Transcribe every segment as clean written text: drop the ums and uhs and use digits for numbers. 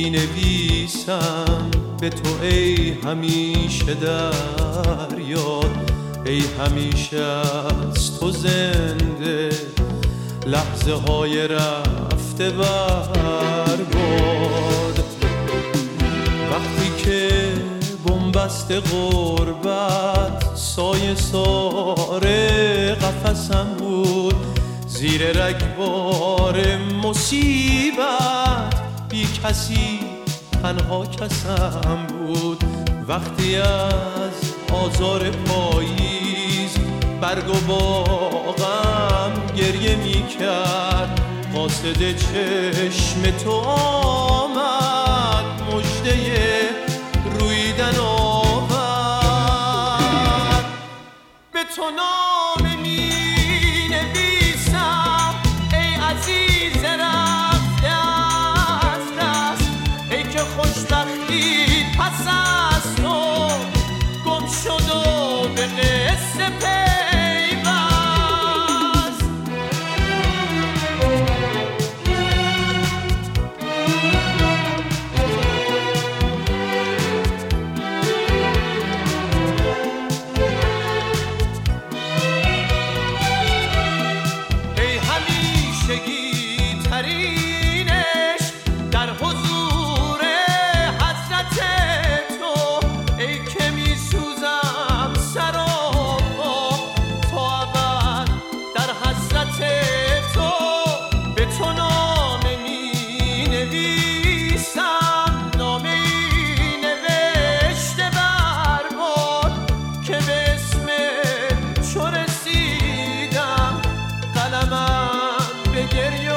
می نویسم به تو ای همیشه در یاد، ای همیشه از تو زنده لحظه های رفته برباد. وقتی که بنبست غربت سایه ساره قفسم بود، زیر رگبار مصیبت بی کسی تنها کسم بود. وقتی از آزار پاییز برگ و باغم گریه می کرد، قاصد چشم تو آمد مژده رویدن آورد. به تو نامه می نویسم ای عزیز رفته از دست، ای که خوشبختی پس از تو گم شد و به قصه پیوست. ای همیشگی ترین عشق در حضور حضرت تو، ای که می سوزم سراپا تا ابد در حسرت تو. به تو نامه می نویسم، نامه ای نوشته برباد که به اسم چو رسیدم قلمم به گریه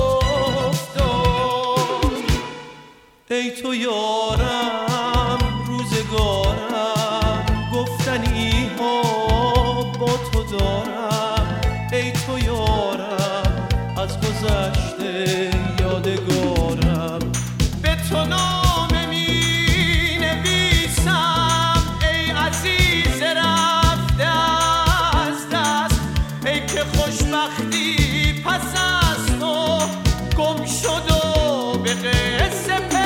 افتاد. ای تو یارم روزگارم گفتنی ها با تو دارم، ای تو یارم از گذشته یادگارم. به تو نامه می نویسم ای عزیز رفته از دست، ای که خوشبختی پس از تو گم شد و به قصه پیوست.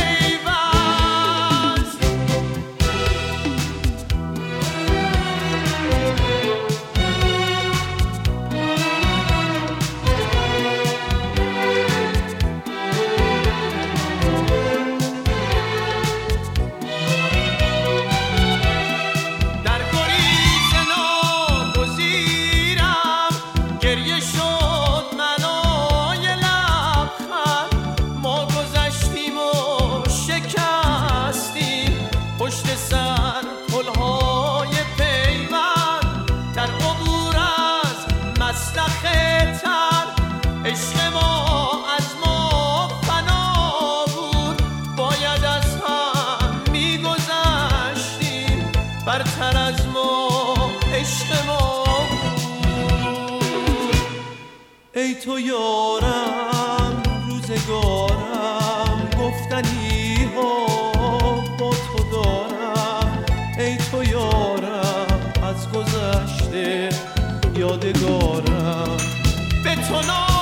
در گریز ناگزیرم گریه شد منای لبخند، ما گذشتیم و شکستیم پشت سر پلهای پیوند. در عبور از مسلخ تر عشق ما از ما فنا بود، باید از هم میگذشتیم برتر از ما عشق ما بود. ای تو یارم روزگارم گفتنی ها با تو دارم، ای تو یارم از گذشته یادگارم. به تو